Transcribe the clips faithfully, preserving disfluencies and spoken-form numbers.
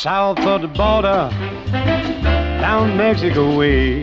south of the border, down Mexico way.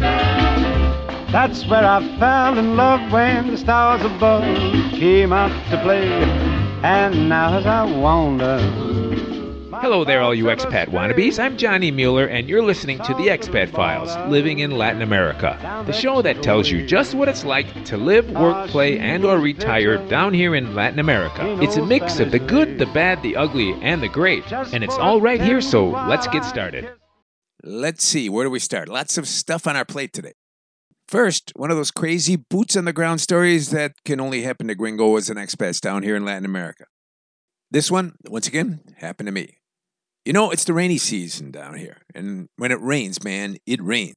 That's where I fell in love when the stars above came out to play. And now as I wander... Hello there, all you expat wannabes. I'm Johnny Mueller, and you're listening to The Expat Files, Living in Latin America, the show that tells you just what it's like to live, work, play, and or retire down here in Latin America. It's a mix of the good, the bad, the ugly, and the great, and it's all right here, so let's get started. Let's see, where do we start? Lots of stuff on our plate today. First, one of those crazy boots-on-the-ground stories that can only happen to gringos and expats down here in Latin America. This one, once again, happened to me. You know, it's the rainy season down here, and when it rains, man, it rains.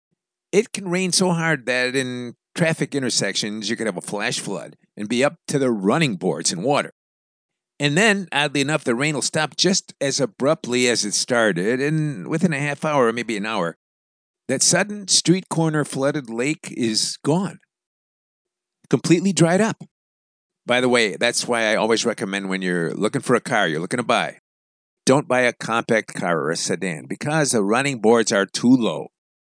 It can rain so hard that in traffic intersections, you could have a flash flood and be up to the running boards in water. And then, oddly enough, the rain will stop just as abruptly as it started, and within a half hour or maybe an hour, that sudden street corner flooded lake is gone. Completely dried up. By the way, that's why I always recommend when you're looking for a car you're looking to buy, don't buy a compact car or a sedan because the running boards are too low.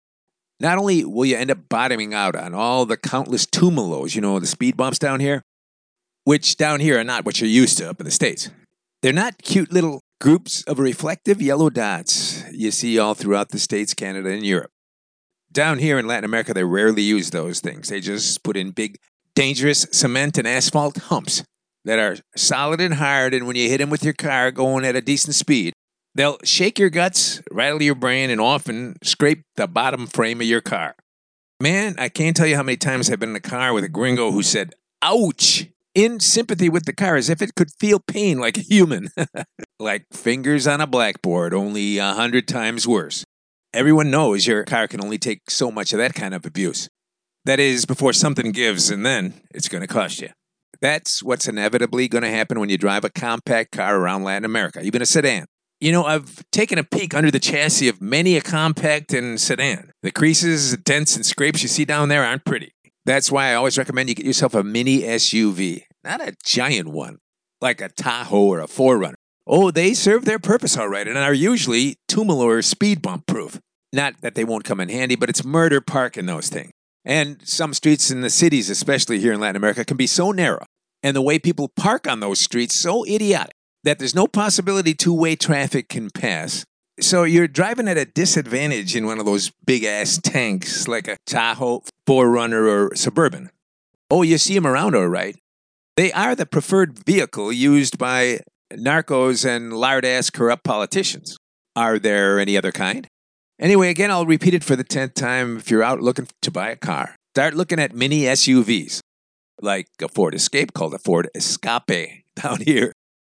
Not only will you end up bottoming out on all the countless tumulos, you know, the speed bumps down here, which down here are not what you're used to up in the States. They're not cute little groups of reflective yellow dots you see all throughout the States, Canada, and Europe. Down here in Latin America, they rarely use those things. They just put in big, dangerous cement and asphalt humps that are solid and hard, and when you hit them with your car going at a decent speed, they'll shake your guts, rattle your brain, and often scrape the bottom frame of your car. Man, I can't tell you how many times I've been in a car with a gringo who said, ouch, in sympathy with the car as if it could feel pain like a human. Like fingers on a blackboard, only a hundred times worse. Everyone knows your car can only take so much of that kind of abuse. That is, before something gives, and then it's going to cost you. That's what's inevitably going to happen when you drive a compact car around Latin America, even a sedan. You know, I've taken a peek under the chassis of many a compact and sedan. The creases, dents, and scrapes you see down there aren't pretty. That's why I always recommend you get yourself a mini S U V, not a giant one, like a Tahoe or a four runner. Oh, they serve their purpose all right and are usually tumulo or speed bump proof. Not that they won't come in handy, but it's murder parking those things. And some streets in the cities, especially here in Latin America, can be so narrow, and the way people park on those streets so idiotic that there's no possibility two-way traffic can pass. So you're driving at a disadvantage in one of those big-ass tanks like a Tahoe, four runner, or Suburban. Oh, you see them around all right. They are the preferred vehicle used by narcos and lard-ass corrupt politicians. Are there any other kind? Anyway, again, I'll repeat it for the tenth time. If you're out looking to buy a car, start looking at mini S U Vs, like a Ford Escape called a Ford Escape down here,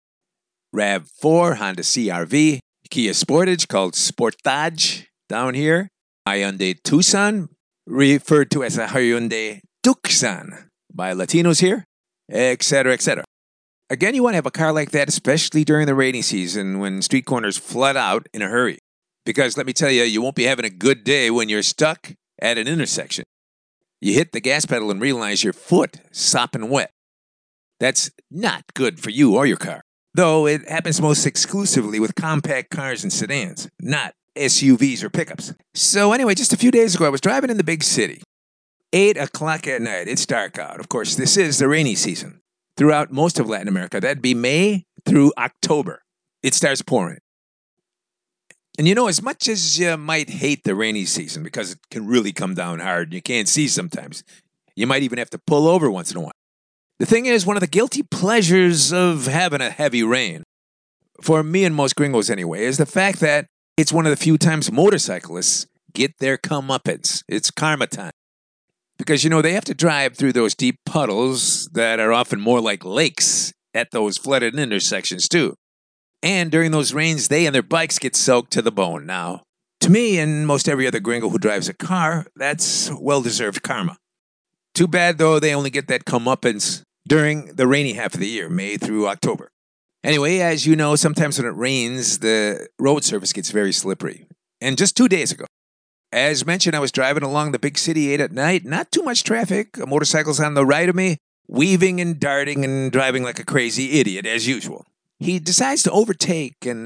RAV four, Honda C R V, Kia Sportage called Sportage down here, Hyundai Tucson, referred to as a Hyundai Tucson by Latinos here, et cetera, et cetera. Again, you want to have a car like that, especially during the rainy season when street corners flood out in a hurry. Because let me tell you, you won't be having a good day when you're stuck at an intersection. You hit the gas pedal and realize your foot sopping wet. That's not good for you or your car. Though it happens most exclusively with compact cars and sedans, not S U Vs or pickups. So anyway, just a few days ago, I was driving in the big city. Eight o'clock at night, it's dark out. Of course, this is the rainy season. Throughout most of Latin America, that'd be May through October. It starts pouring. And you know, as much as you might hate the rainy season because it can really come down hard and you can't see sometimes, you might even have to pull over once in a while. The thing is, one of the guilty pleasures of having a heavy rain, for me and most gringos anyway, is the fact that it's one of the few times motorcyclists get their comeuppance. It's karma time. Because, you know, they have to drive through those deep puddles that are often more like lakes at those flooded intersections, too. And during those rains, they and their bikes get soaked to the bone. Now, to me and most every other gringo who drives a car, that's well-deserved karma. Too bad, though, they only get that comeuppance during the rainy half of the year, May through October. Anyway, as you know, sometimes when it rains, the road surface gets very slippery. And just two days ago, as mentioned, I was driving along the big city eight at night. Not too much traffic. A motorcycle's on the right of me, weaving and darting and driving like a crazy idiot, as usual. He decides to overtake and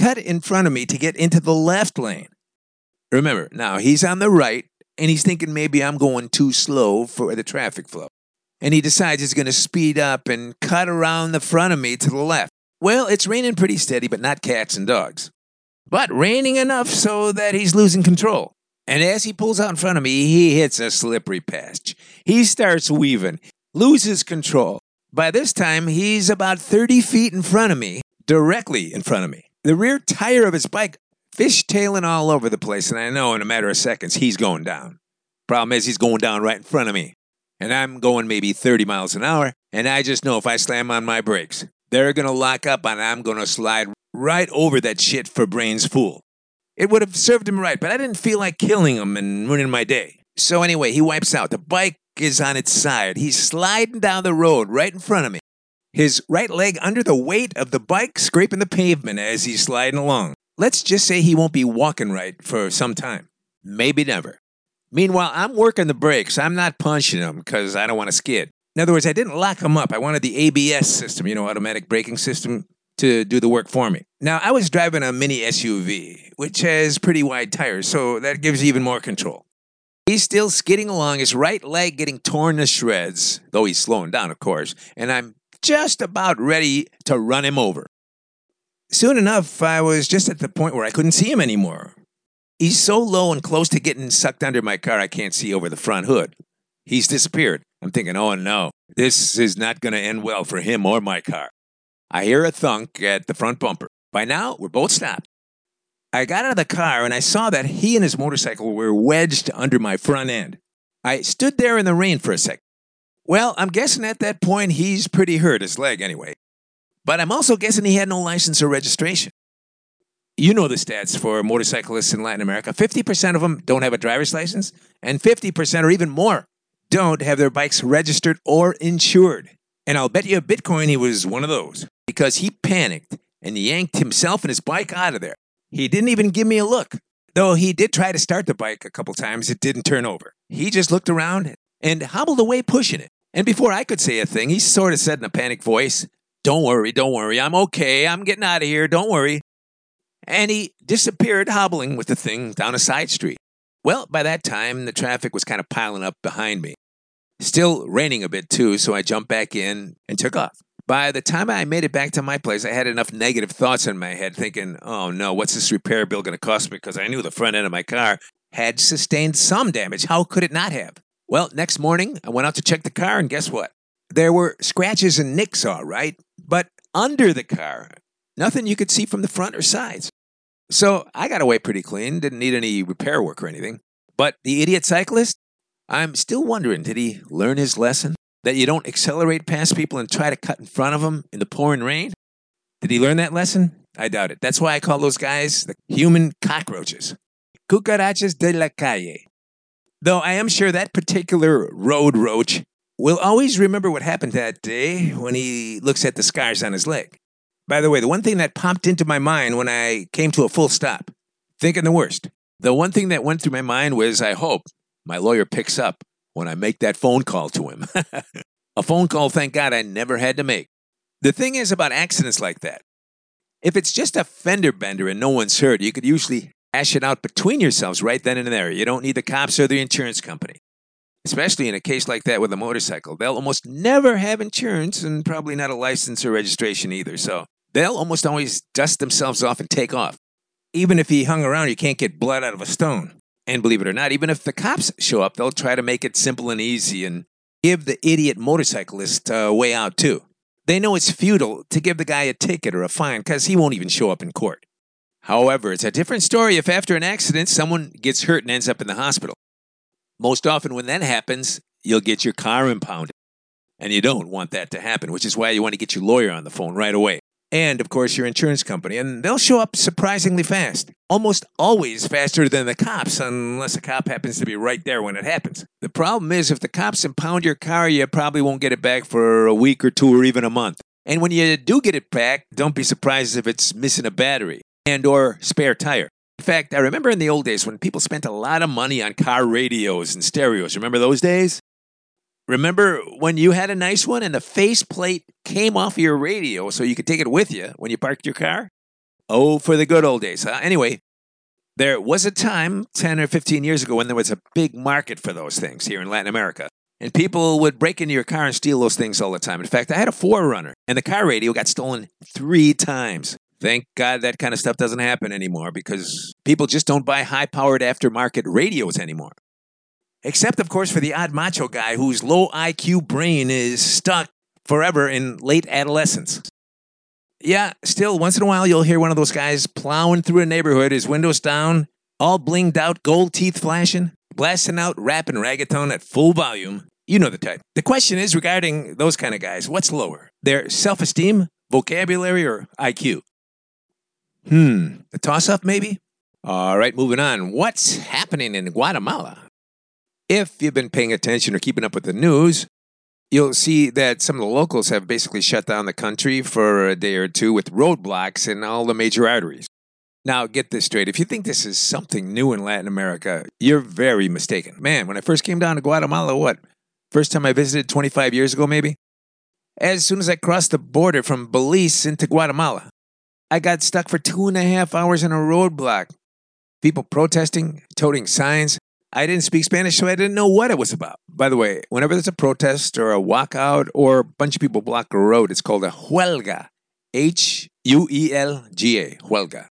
cut in front of me to get into the left lane. Remember, now he's on the right, and he's thinking maybe I'm going too slow for the traffic flow. And he decides he's going to speed up and cut around the front of me to the left. Well, it's raining pretty steady, but not cats and dogs. But raining enough so that he's losing control. And as he pulls out in front of me, he hits a slippery patch. He starts weaving, loses control. By this time, he's about thirty feet in front of me, directly in front of me. The rear tire of his bike fishtailing all over the place, and I know in a matter of seconds he's going down. Problem is, he's going down right in front of me. And I'm going maybe thirty miles an hour, and I just know if I slam on my brakes, they're going to lock up and I'm going to slide right over that shit for brains fool. It would have served him right, but I didn't feel like killing him and ruining my day. So anyway, he wipes out. The bike is on its side. He's sliding down the road right in front of me. His right leg under the weight of the bike scraping the pavement as he's sliding along. Let's just say he won't be walking right for some time. Maybe never. Meanwhile, I'm working the brakes. I'm not punching him because I don't want to skid. In other words, I didn't lock him up. I wanted the A B S system, you know, automatic braking system, to do the work for me. Now, I was driving a mini S U V, which has pretty wide tires, so that gives even more control. He's still skidding along, his right leg getting torn to shreds, though he's slowing down, of course, and I'm just about ready to run him over. Soon enough, I was just at the point where I couldn't see him anymore. He's so low and close to getting sucked under my car, I can't see over the front hood. He's disappeared. I'm thinking, oh no, this is not going to end well for him or my car. I hear a thunk at the front bumper. By now, we're both stopped. I got out of the car and I saw that he and his motorcycle were wedged under my front end. I stood there in the rain for a second. Well, I'm guessing at that point he's pretty hurt, his leg anyway. But I'm also guessing he had no license or registration. You know the stats for motorcyclists in Latin America. fifty percent of them don't have a driver's license, and fifty percent or even more don't have their bikes registered or insured. And I'll bet you a Bitcoin he was one of those, because he panicked and yanked himself and his bike out of there. He didn't even give me a look. Though he did try to start the bike a couple times, it didn't turn over. He just looked around and hobbled away pushing it. And before I could say a thing, he sort of said in a panicked voice, "Don't worry, don't worry, I'm okay, I'm getting out of here, don't worry." And he disappeared hobbling with the thing down a side street. Well, by that time, the traffic was kind of piling up behind me. Still raining a bit too, so I jumped back in and took off. By the time I made it back to my place, I had enough negative thoughts in my head thinking, oh no, what's this repair bill going to cost me? Because I knew the front end of my car had sustained some damage. How could it not have? Well, next morning, I went out to check the car, and guess what? There were scratches and nicks, all right, but under the car, nothing you could see from the front or sides. So I got away pretty clean, didn't need any repair work or anything. But the idiot cyclist? I'm still wondering, did he learn his lesson? That you don't accelerate past people and try to cut in front of them in the pouring rain? Did he learn that lesson? I doubt it. That's why I call those guys the human cockroaches. Cucarachas de la calle. Though I am sure that particular road roach will always remember what happened that day when he looks at the scars on his leg. By the way, the one thing that popped into my mind when I came to a full stop, thinking the worst, the one thing that went through my mind was, I hope my lawyer picks up when I make that phone call to him. A phone call, thank God, I never had to make. The thing is about accidents like that, if it's just a fender bender and no one's hurt, you could usually hash it out between yourselves right then and there. You don't need the cops or the insurance company. Especially in a case like that with a motorcycle. They'll almost never have insurance and probably not a license or registration either. So they'll almost always dust themselves off and take off. Even if he hung around, you can't get blood out of a stone. And believe it or not, even if the cops show up, they'll try to make it simple and easy and give the idiot motorcyclist a way out too. They know it's futile to give the guy a ticket or a fine because he won't even show up in court. However, it's a different story if after an accident, someone gets hurt and ends up in the hospital. Most often when that happens, you'll get your car impounded. And you don't want that to happen, which is why you want to get your lawyer on the phone right away. And, of course, your insurance company. And they'll show up surprisingly fast. Almost always faster than the cops, unless a cop happens to be right there when it happens. The problem is if the cops impound your car, you probably won't get it back for a week or two or even a month. And when you do get it back, don't be surprised if it's missing a battery and or spare tire. In fact, I remember in the old days when people spent a lot of money on car radios and stereos. Remember those days? Remember when you had a nice one and the faceplate came off of your radio so you could take it with you when you parked your car? Oh, for the good old days. Huh? Anyway, there was a time ten or fifteen years ago when there was a big market for those things here in Latin America. And people would break into your car and steal those things all the time. In fact, I had a four runner, and the car radio got stolen three times. Thank God that kind of stuff doesn't happen anymore because people just don't buy high-powered aftermarket radios anymore. Except, of course, for the odd macho guy whose low I Q brain is stuck forever in late adolescence. Yeah, still, once in a while, you'll hear one of those guys plowing through a neighborhood, his windows down, all blinged out, gold teeth flashing, blasting out rap and reggaeton at full volume. You know the type. The question is regarding those kind of guys, what's lower? Their self-esteem, vocabulary, or I Q? Hmm, a toss-up maybe? All right, moving on. What's happening in Guatemala? If you've been paying attention or keeping up with the news, you'll see that some of the locals have basically shut down the country for a day or two with roadblocks in all the major arteries. Now, get this straight. If you think this is something new in Latin America, you're very mistaken. Man, when I first came down to Guatemala, what? First time I visited twenty-five years ago, maybe? As soon as I crossed the border from Belize into Guatemala, I got stuck for two and a half hours in a roadblock. People protesting, toting signs. I didn't speak Spanish, so I didn't know what it was about. By the way, whenever there's a protest or a walkout or a bunch of people block a road, it's called a huelga. H U E L G A, huelga.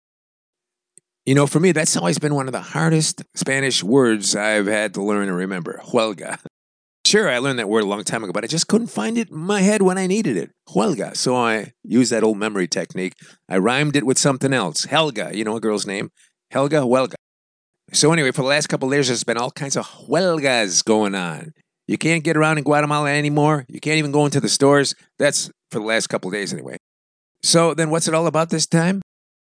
You know, for me, that's always been one of the hardest Spanish words I've had to learn and remember, huelga. Sure, I learned that word a long time ago, but I just couldn't find it in my head when I needed it. Huelga. So I used that old memory technique. I rhymed it with something else. Helga, you know a girl's name. Helga, huelga. So anyway, for the last couple of years, there's been all kinds of huelgas going on. You can't get around in Guatemala anymore. You can't even go into the stores. That's for the last couple of days anyway. So then what's it all about this time?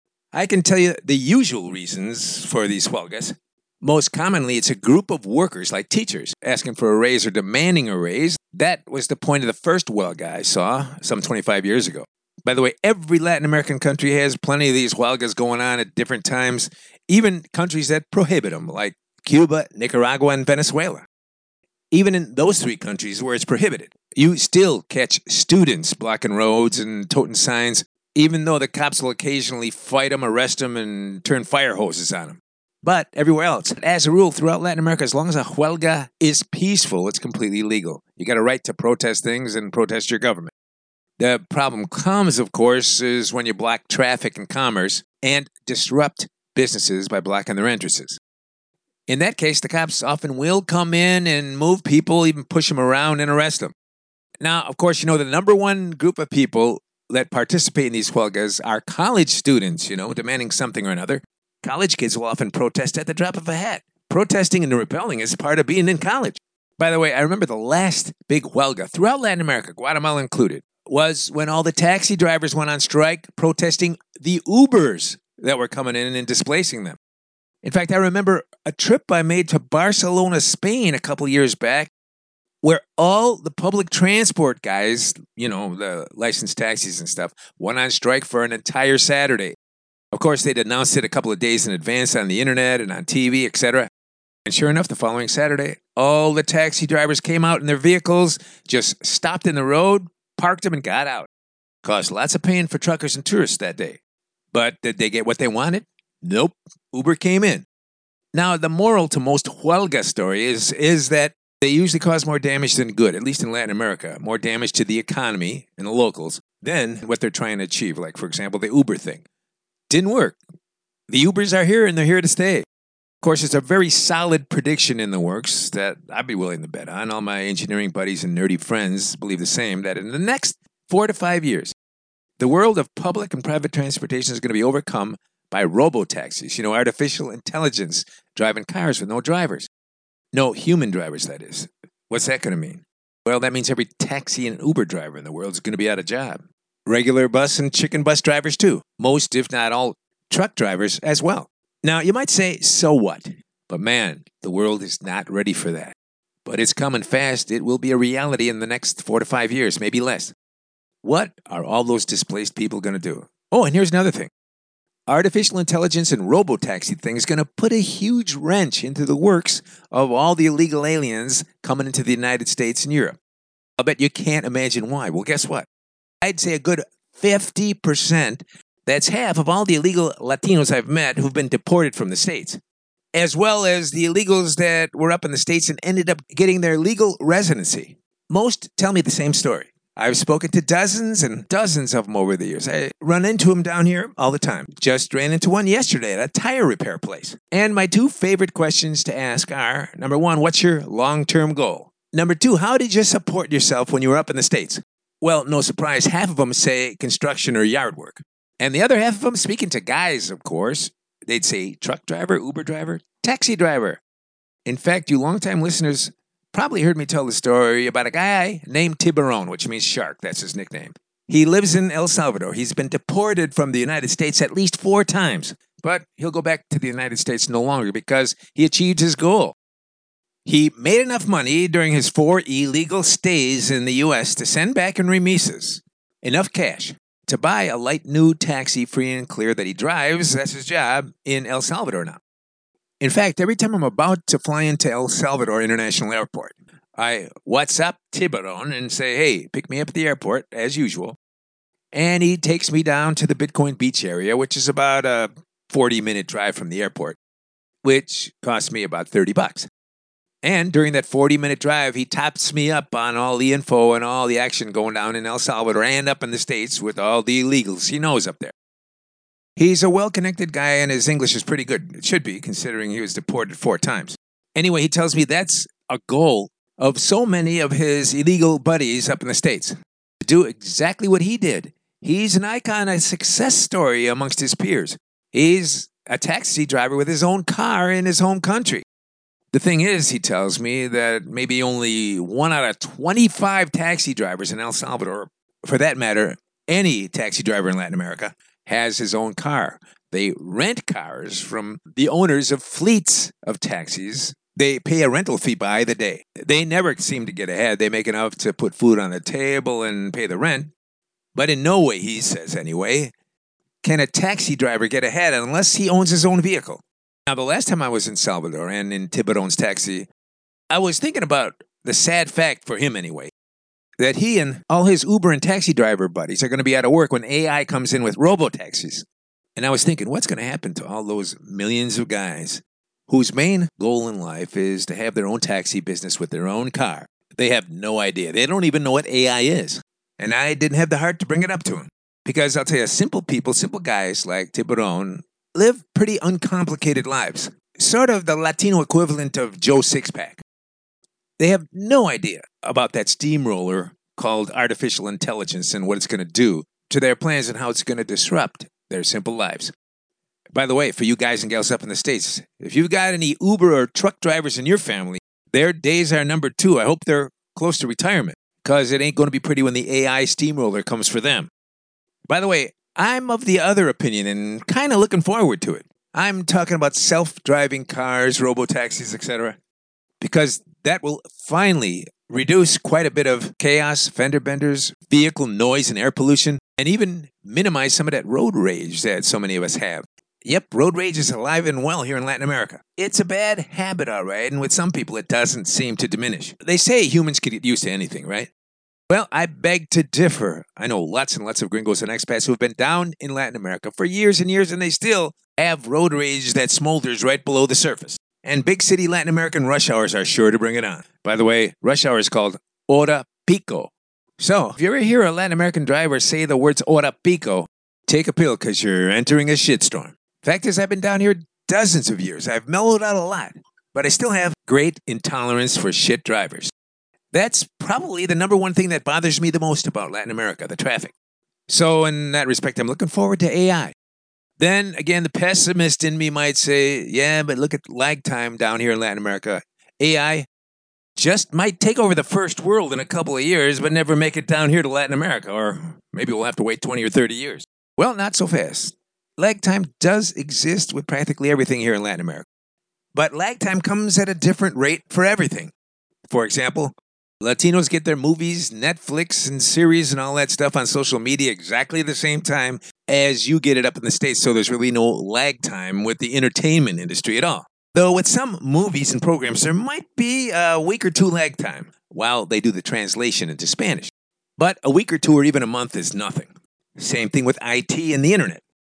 I can tell you the usual reasons for these huelgas. Most commonly, it's a group of workers, like teachers, asking for a raise or demanding a raise. That was the point of the first huelga I saw some twenty-five years ago. By the way, every Latin American country has plenty of these huelgas going on at different times, even countries that prohibit them, like Cuba, Nicaragua, and Venezuela. Even in those three countries where it's prohibited, you still catch students blocking roads and toting signs, even though the cops will occasionally fight them, arrest them, and turn fire hoses on them. But everywhere else, as a rule, throughout Latin America, as long as a huelga is peaceful, it's completely legal. You got a right to protest things and protest your government. The problem comes, of course, is when you block traffic and commerce and disrupt businesses by blocking their entrances. In that case, the cops often will come in and move people, even push them around and arrest them. Now, of course, you know, the number one group of people that participate in these huelgas are college students, you know, demanding something or another. College kids will often protest at the drop of a hat. Protesting and rebelling is part of being in college. By the way, I remember the last big huelga throughout Latin America, Guatemala included, was when all the taxi drivers went on strike protesting the Ubers that were coming in and displacing them. In fact, I remember a trip I made to Barcelona, Spain a couple years back where all the public transport guys, you know, the licensed taxis and stuff, went on strike for an entire Saturday. Of course, they'd announced it a couple of days in advance on the internet and on T V, et cetera. And sure enough, the following Saturday, all the taxi drivers came out in their vehicles, just stopped in the road, parked them, and got out. Caused lots of pain for truckers and tourists that day. But did they get what they wanted? Nope. Uber came in. Now, the moral to most huelga stories is, is that they usually cause more damage than good, at least in Latin America. More damage to the economy and the locals than what they're trying to achieve. Like, for example, the Uber thing. Didn't work. The Ubers are here and they're here to stay. Of course, there's a very solid prediction in the works that I'd be willing to bet on. All my engineering buddies and nerdy friends believe the same, that in the next four to five years, the world of public and private transportation is going to be overcome by robo-taxis, you know, artificial intelligence driving cars with no drivers. No human drivers, that is. What's that going to mean? Well, that means every taxi and Uber driver in the world is going to be out of job. Regular bus and chicken bus drivers too. Most, if not all, truck drivers as well. Now, you might say, so what? But man, the world is not ready for that. But it's coming fast. It will be a reality in the next four to five years, maybe less. What are all those displaced people going to do? Oh, and here's another thing. Artificial intelligence and robo-taxi thing is going to put a huge wrench into the works of all the illegal aliens coming into the United States and Europe. I'll bet you can't imagine why. Well, guess what? I'd say a good fifty percent That's half of all the illegal Latinos I've met who've been deported from the States, as well as the illegals that were up in the States and ended up getting their legal residency. Most tell me the same story. I've spoken to dozens and dozens of them over the years. I run into them down here all the time. Just ran into one yesterday at a tire repair place. And my two favorite questions to ask are, number one, what's your long-term goal? Number two, how did you support yourself when you were up in the States? Well, no surprise, half of them say construction or yard work. And the other half of them, speaking to guys, of course, they'd say truck driver, Uber driver, taxi driver. In fact, you longtime listeners probably heard me tell the story about a guy named Tiburon, which means shark. That's his nickname. He lives in El Salvador. He's been deported from the United States at least four times. But he'll go back to the United States no longer because he achieved his goal. He made enough money during his four illegal stays in the U S to send back in remises enough cash to buy a light new taxi free and clear that he drives, that's his job, in El Salvador now. In fact, every time I'm about to fly into El Salvador International Airport, I WhatsApp Tiburon and say, hey, pick me up at the airport, as usual. And he takes me down to the Bitcoin Beach area, which is about a forty-minute drive from the airport, which cost me about thirty bucks. And during that forty-minute drive, he tops me up on all the info and all the action going down in El Salvador and up in the States with all the illegals he knows up there. He's a well-connected guy, and his English is pretty good. It should be, considering he was deported four times. Anyway, he tells me that's a goal of so many of his illegal buddies up in the States, to do exactly what he did. He's an icon, a success story amongst his peers. He's a taxi driver with his own car in his home country. The thing is, he tells me, that maybe only one out of twenty-five taxi drivers in El Salvador, for that matter, any taxi driver in Latin America, has his own car. They rent cars from the owners of fleets of taxis. They pay a rental fee by the day. They never seem to get ahead. They make enough to put food on the table and pay the rent. But in no way, he says anyway, can a taxi driver get ahead unless he owns his own vehicle. Now, the last time I was in Salvador and in Tiburon's taxi, I was thinking about the sad fact, for him anyway, that he and all his Uber and taxi driver buddies are going to be out of work when A I comes in with robo-taxis. And I was thinking, what's going to happen to all those millions of guys whose main goal in life is to have their own taxi business with their own car? They have no idea. They don't even know what A I is. And I didn't have the heart to bring it up to him. Because I'll tell you, simple people, simple guys like Tiburon live pretty uncomplicated lives. Sort of the Latino equivalent of Joe Sixpack. They have no idea about that steamroller called artificial intelligence and what it's going to do to their plans and how it's going to disrupt their simple lives. By the way, for you guys and gals up in the States, if you've got any Uber or truck drivers in your family, their days are numbered too. I hope they're close to retirement, because it ain't going to be pretty when the A I steamroller comes for them. By the way, I'm of the other opinion and kind of looking forward to it. I'm talking about self-driving cars, robo-taxis, et cetera, because that will finally reduce quite a bit of chaos, fender benders, vehicle noise and air pollution, and even minimize some of that road rage that so many of us have. Yep, road rage is alive and well here in Latin America. It's a bad habit, all right, and with some people it doesn't seem to diminish. They say humans can get used to anything, right? Well, I beg to differ. I know lots and lots of gringos and expats who have been down in Latin America for years and years, and they still have road rage that smolders right below the surface. And big city Latin American rush hours are sure to bring it on. By the way, rush hour is called hora pico. So, if you ever hear a Latin American driver say the words hora pico, take a pill because you're entering a shitstorm. Fact is, I've been down here dozens of years. I've mellowed out a lot, but I still have great intolerance for shit drivers. That's probably the number one thing that bothers me the most about Latin America, the traffic. So, in that respect, I'm looking forward to A I. Then, again, the pessimist in me might say, yeah, but look at lag time down here in Latin America. A I just might take over the first world in a couple of years, but never make it down here to Latin America, or maybe we'll have to wait twenty or thirty years. Well, not so fast. Lag time does exist with practically everything here in Latin America. But lag time comes at a different rate for everything. For example, Latinos get their movies, Netflix, and series and all that stuff on social media exactly the same time as you get it up in the States, so there's really no lag time with the entertainment industry at all. Though with some movies and programs, there might be a week or two lag time while they do the translation into Spanish. But a week or two or even a month is nothing. Same thing with I T and the internet.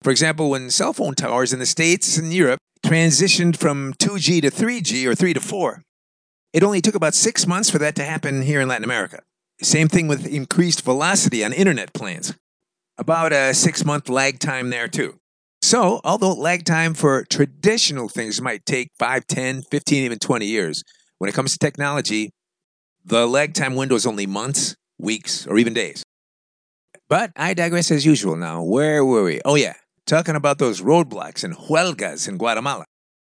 For example, when cell phone towers in the States and Europe transitioned from two G to three G or three to four, it only took about six months for that to happen here in Latin America. Same thing with increased velocity on internet plans. About a six-month lag time there, too. So, although lag time for traditional things might take five, ten, fifteen, even twenty years, when it comes to technology, the lag time window is only months, weeks, or even days. But I digress as usual now. Where were we? Oh, yeah. Talking about those roadblocks and huelgas in Guatemala.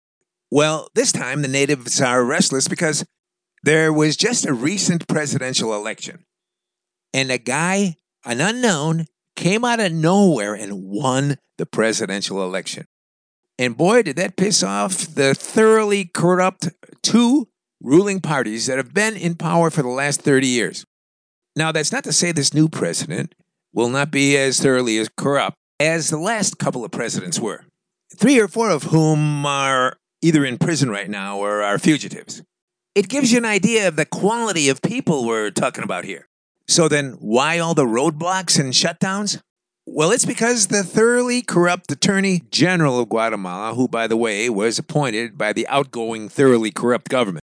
Well, this time the natives are restless because there was just a recent presidential election. And a guy, an unknown, came out of nowhere and won the presidential election. And boy, did that piss off the thoroughly corrupt two ruling parties that have been in power for the last thirty years. Now, that's not to say this new president will not be as thoroughly as corrupt as the last couple of presidents were, three or four of whom are either in prison right now or are fugitives. It gives you an idea of the quality of people we're talking about here. So then, why all the roadblocks and shutdowns? Well, it's because the thoroughly corrupt Attorney General of Guatemala, who, by the way, was appointed by the outgoing thoroughly corrupt government,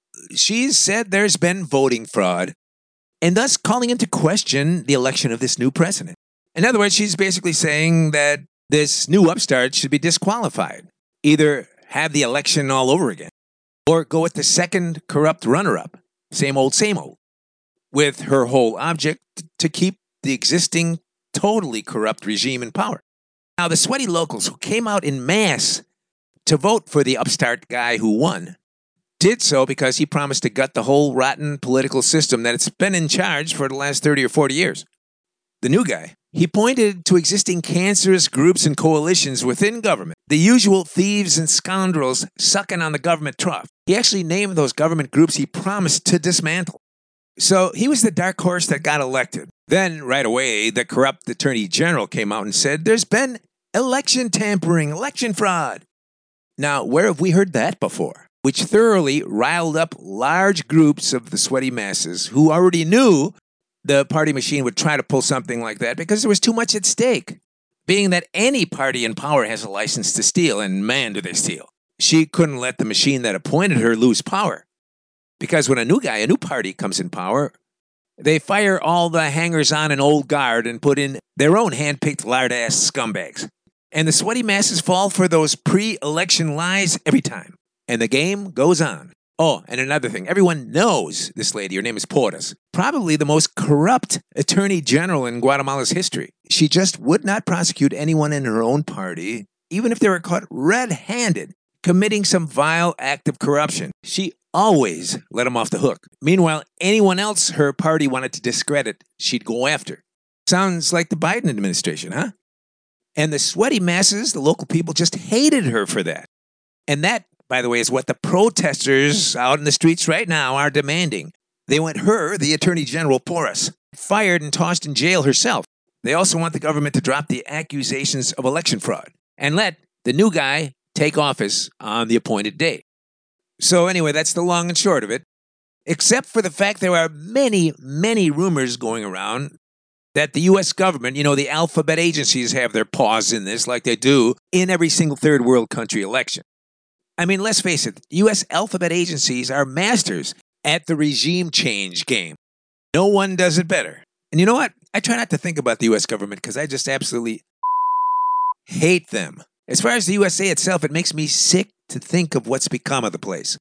she's said there's been voting fraud, and thus calling into question the election of this new president. In other words, she's basically saying that this new upstart should be disqualified. Either have the election all over again, or go with the second corrupt runner-up, same old, same old, with her whole object to keep the existing totally corrupt regime in power. Now, the sweaty locals who came out in mass to vote for the upstart guy who won did so because he promised to gut the whole rotten political system that's been in charge for the last thirty or forty years. The new guy, he pointed to existing cancerous groups and coalitions within government, the usual thieves and scoundrels sucking on the government trough. He actually named those government groups he promised to dismantle. So he was the dark horse that got elected. Then, right away, the corrupt Attorney General came out and said, there's been election tampering, election fraud. Now, where have we heard that before? Which thoroughly riled up large groups of the sweaty masses who already knew the party machine would try to pull something like that because there was too much at stake. Being that any party in power has a license to steal, and man, do they steal. She couldn't let the machine that appointed her lose power. Because when a new guy, a new party comes in power, they fire all the hangers-on and old guard and put in their own hand-picked lard-ass scumbags. And the sweaty masses fall for those pre-election lies every time. And the game goes on. Oh, and another thing. Everyone knows this lady. Her name is Porras. Probably the most corrupt attorney general in Guatemala's history. She just would not prosecute anyone in her own party, even if they were caught red-handed committing some vile act of corruption. She always let them off the hook. Meanwhile, anyone else her party wanted to discredit, she'd go after. Sounds like the Biden administration, huh? And the sweaty masses, the local people, just hated her for that. And that, by the way, is what the protesters out in the streets right now are demanding. They want her, the Attorney General Porras, fired and tossed in jail herself. They also want the government to drop the accusations of election fraud and let the new guy take office on the appointed day. So anyway, that's the long and short of it. Except for the fact there are many, many rumors going around that the U S government, you know, the alphabet agencies have their paws in this like they do in every single third world country election. I mean, let's face it, U S alphabet agencies are masters at the regime change game. No one does it better. And you know what? I try not to think about the U S government because I just absolutely hate them. As far as the U S A itself, it makes me sick to think of what's become of the place.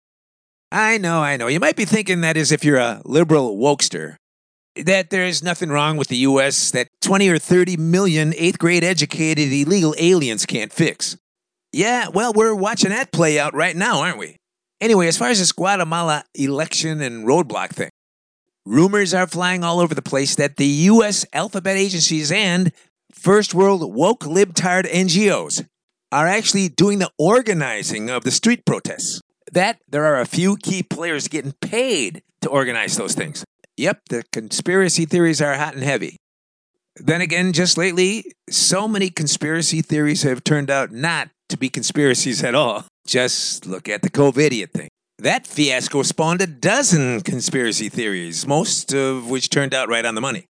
I know, I know. You might be thinking that as if you're a liberal wokester, that there's nothing wrong with the U S that twenty or thirty million eighth grade educated illegal aliens can't fix. Yeah, well, we're watching that play out right now, aren't we? Anyway, as far as this Guatemala election and roadblock thing, rumors are flying all over the place that the U S alphabet agencies and first world woke libtard N G Os are actually doing the organizing of the street protests. That there are a few key players getting paid to organize those things. Yep, the conspiracy theories are hot and heavy. Then again, just lately, so many conspiracy theories have turned out not to be conspiracies at all. Just look at the COVIDiot thing. That fiasco spawned a dozen conspiracy theories, most of which turned out right on the money.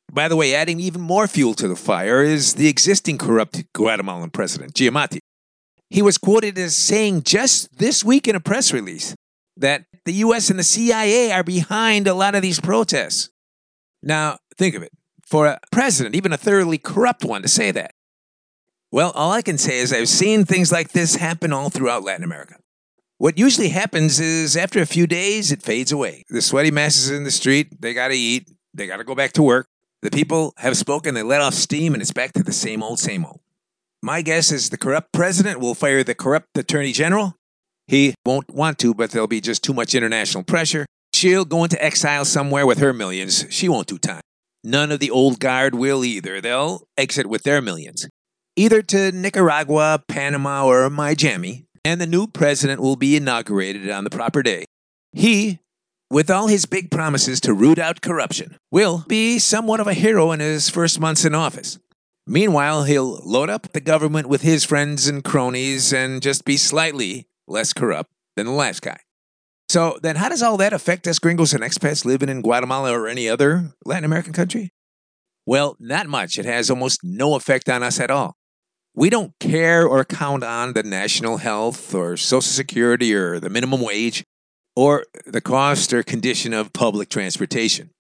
By the way, adding even more fuel to the fire is the existing corrupt Guatemalan president, Giamatti. He was quoted as saying just this week in a press release that the U S and the C I A are behind a lot of these protests. Now, think of it. For a president, even a thoroughly corrupt one, to say that. Well, all I can say is I've seen things like this happen all throughout Latin America. What usually happens is after a few days, it fades away. The sweaty masses in the street, they got to eat, they got to go back to work. The people have spoken, they let off steam, and it's back to the same old, same old. My guess is the corrupt president will fire the corrupt attorney general. He won't want to, but there'll be just too much international pressure. She'll go into exile somewhere with her millions. She won't do time. None of the old guard will either. They'll exit with their millions, either to Nicaragua, Panama, or Miami, and the new president will be inaugurated on the proper day. He, with all his big promises to root out corruption, will be somewhat of a hero in his first months in office. Meanwhile, he'll load up the government with his friends and cronies and just be slightly less corrupt than the last guy. So then how does all that affect us gringos and expats living in Guatemala or any other Latin American country? Well, not much. It has almost no effect on us at all. We don't care or count on the national health or Social Security or the minimum wage or the cost or condition of public transportation.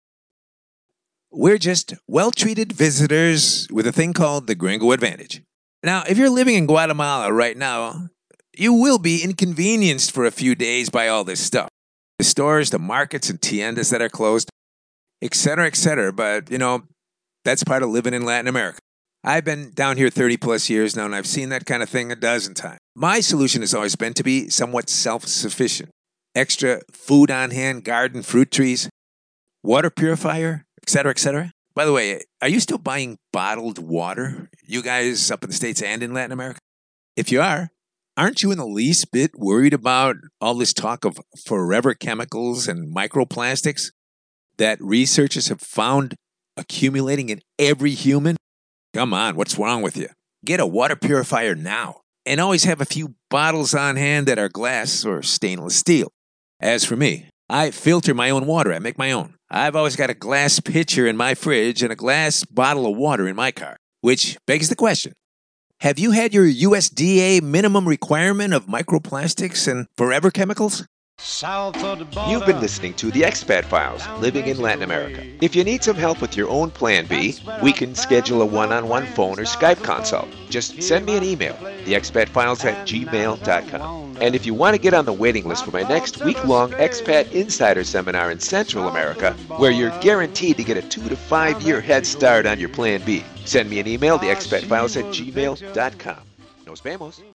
We're just well-treated visitors with a thing called the Gringo Advantage. Now, if you're living in Guatemala right now, you will be inconvenienced for a few days by all this stuff. The stores, the markets, and tiendas that are closed, et cetera, et cetera. But, you know, that's part of living in Latin America. I've been down here thirty plus years now, and I've seen that kind of thing a dozen times. My solution has always been to be somewhat self-sufficient. Extra food on hand, garden, fruit trees, water purifier, et cetera, et cetera. By the way, are you still buying bottled water, you guys up in the States and in Latin America? If you are, aren't you in the least bit worried about all this talk of forever chemicals and microplastics that researchers have found accumulating in every human? Come on, what's wrong with you? Get a water purifier now, and always have a few bottles on hand that are glass or stainless steel. As for me, I filter my own water. I make my own. I've always got a glass pitcher in my fridge and a glass bottle of water in my car. Which begs the question, have you had your U S D A minimum requirement of microplastics and forever chemicals? You've been listening to the Expat Files, Living in Latin America. If you need some help with your own Plan B, we can schedule a one-on-one phone or Skype consult. Just send me an email, the expat files at gmail dot com. And if you want to get on the waiting list for my next week-long Expat Insider Seminar in Central America, where you're guaranteed to get a two to five year head start on your Plan B, send me an email, the expat files at gmail dot com. Nos vemos.